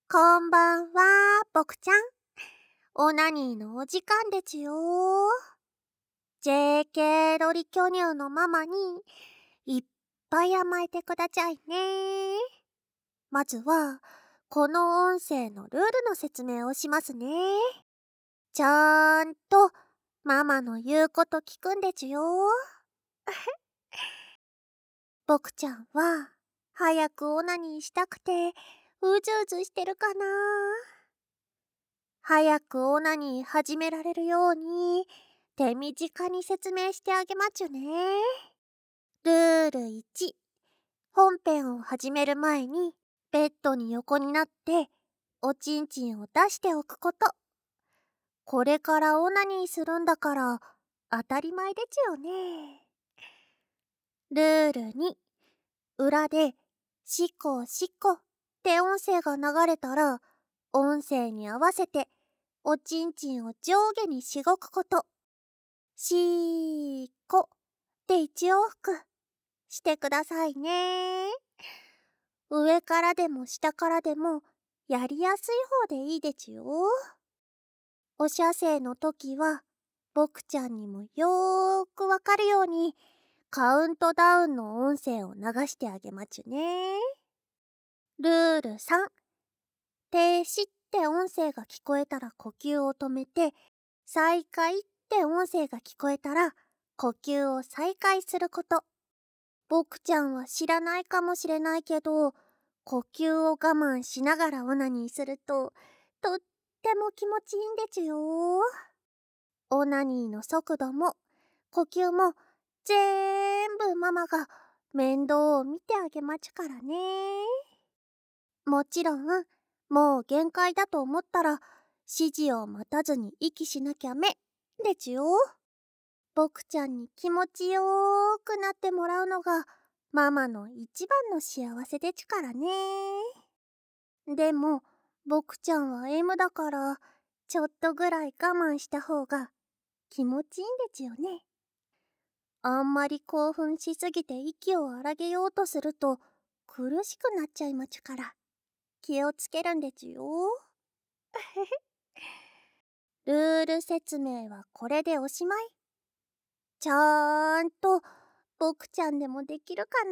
こんばんは、ボクちゃん。オナニーのお時間でちゅよ。JK ロリ巨乳のママにいっぱい甘えてくだちゃいね。まずは、この音声のルールの説明をしますね。ちゃんとママの言うこと聞くんでちゅよ。ボクちゃんは早くオナニーしたくてうずうずしてるかな。早くオナニー始められるように手短に説明してあげまちゅね。ルール1、本編を始める前にベッドに横になっておちんちんを出しておくこと。これからオナニーするんだから当たり前でちゅよね。ルール2、裏でシコシコって音声が流れたら音声に合わせておちんちんを上下にしごくこと。しーこって一往復してくださいね。上からでも下からでもやりやすい方でいいでちゅよ。お射精の時はボクちゃんにもよーくわかるようにカウントダウンの音声を流してあげまちゅね。ルール3、停止って音声が聞こえたら呼吸を止めて、再開って音声が聞こえたら呼吸を再開すること。ボクちゃんは知らないかもしれないけど、呼吸を我慢しながらオナニーするととっても気持ちいいんでちゅよ。オナニーの速度も呼吸もぜんぶママが面倒を見てあげまちゅからね。もちろんもう限界だと思ったら指示を待たずに息しなきゃめでちゅよ。ボクちゃんに気持ちよーくなってもらうのがママの一番の幸せでちゅからね。でもボクちゃんは M だからちょっとぐらい我慢した方が気持ちいいんでちゅよね。あんまり興奮しすぎて息を荒げようとすると苦しくなっちゃいまちゅから気をつけるんでちゅよ。ルール説明はこれでおしまい。ちゃんとボクちゃんでもできるかな。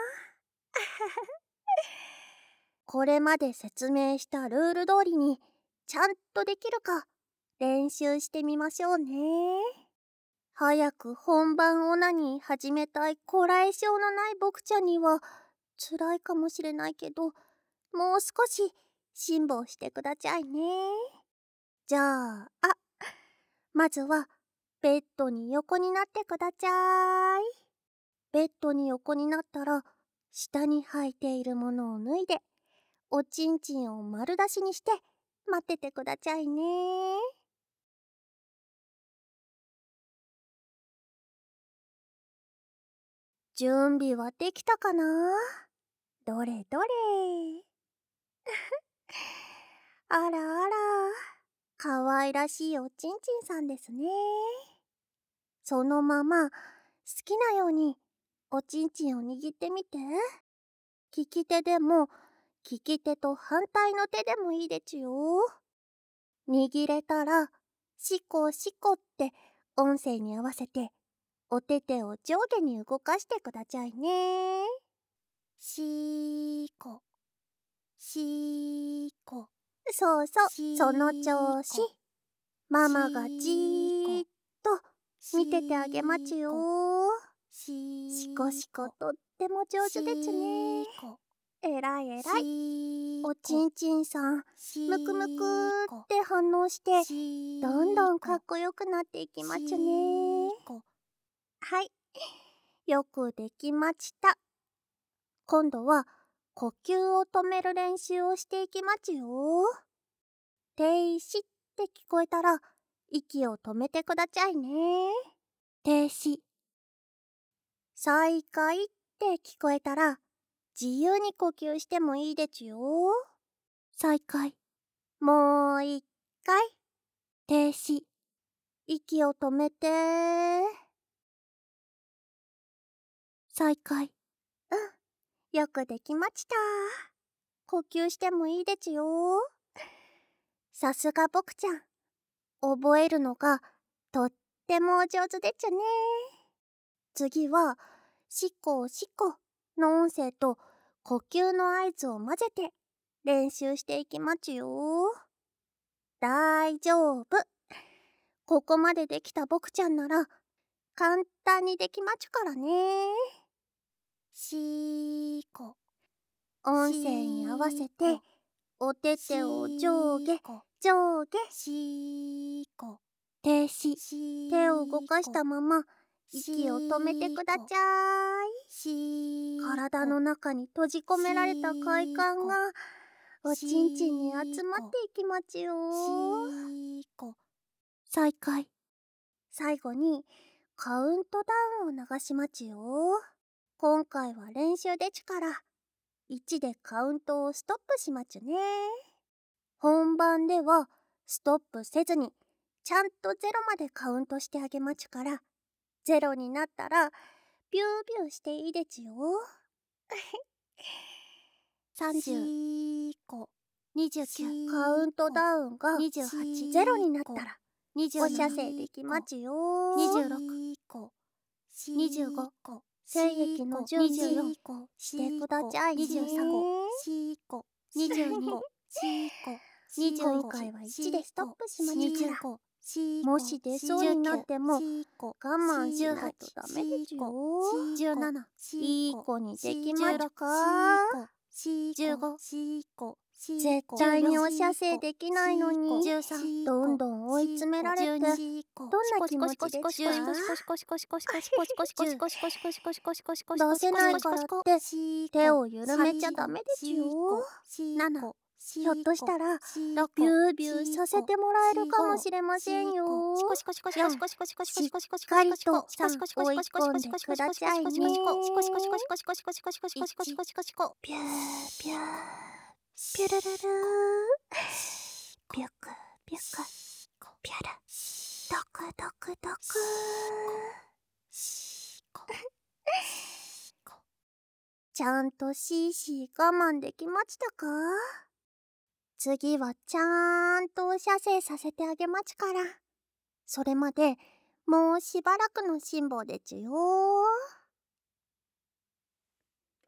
これまで説明したルール通りにちゃんとできるか練習してみましょうね。早く本番オナニー始めたいこらえ性のないボクちゃんには辛いかもしれないけど、もう少し辛抱してくだちゃいね。じゃあ、まずはベッドに横になってくだちゃい。ベッドに横になったら下に履いているものを脱いでおちんちんを丸出しにして待っててくだちゃいね。準備はできたかな。どれどれ。あらあら、かわいらしいおちんちんさんですね。そのまま好きなようにおちんちんを握ってみて。利き手でも利き手と反対の手でもいいでちゅよ。握れたらシコシコって音声に合わせてお手手を上下に動かしてくだちゃいね。シコシコ、そうそう、その調子。ママがじーっと見ててあげまちゅよ。シコシコとっても上手でちゅね。えらいえらい。おちんちんさんむくむくって反応してどんどんかっこよくなっていきまちゅね。はい、よくできました。今度は呼吸を止める練習をしていきまちゅよ。停止って聞こえたら息を止めてくだちゃいね。停止。再開って聞こえたら自由に呼吸してもいいでちゅよ。再開。もう一回。停止。息を止めて。再開。よくできました。 呼吸してもいいでちよ。さすが僕ちゃん。覚えるのがとってもお上手でちゅね。次は、しこしこの音声と呼吸の合図を混ぜて練習していきまちよ。大丈夫。ここまでできた僕ちゃんなら簡単にできまちゅからね。しこ。音声に合わせてお手手を上下上下しこ停止。手を動かしたまま息を止めてくだちゃい。体の中に閉じ込められた快感がおちんちんに集まっていきまちよ。再開。最後にカウントダウンを流しまちよ。今回は練習でちゅから1でカウントをストップしまちゅね。本番ではストップせずにちゃんと0までカウントしてあげまちゅから、0になったらビュービューしていいでちゅよ。30、29、カウントダウンが28、0になったらお射精できまちゅよ。26、25、精液の準備をしてくだちゃいね。23、22、今回は1でストップしまちゅから、もし出そうになっても我慢しないとダメでちゅよ。17、いい子にできまちゅか。15、絶対にお射精できないのにどんどん追い詰められてどんな気持ちでちゅか。出せないからって手を緩めちゃダメでちゅよ。7、ひょっとしたらビュービューさせてもらえるかもしれませんよ。4、しっかりと追い込んでくだちゃいね。1、ビュービューピュルルルー、ビュクビュクピュル、ドクドクドクちゃんとシーシー我慢できまちたか。次はちゃんとお射精させてあげまちから、それまでもうしばらくの辛抱でちゅよ。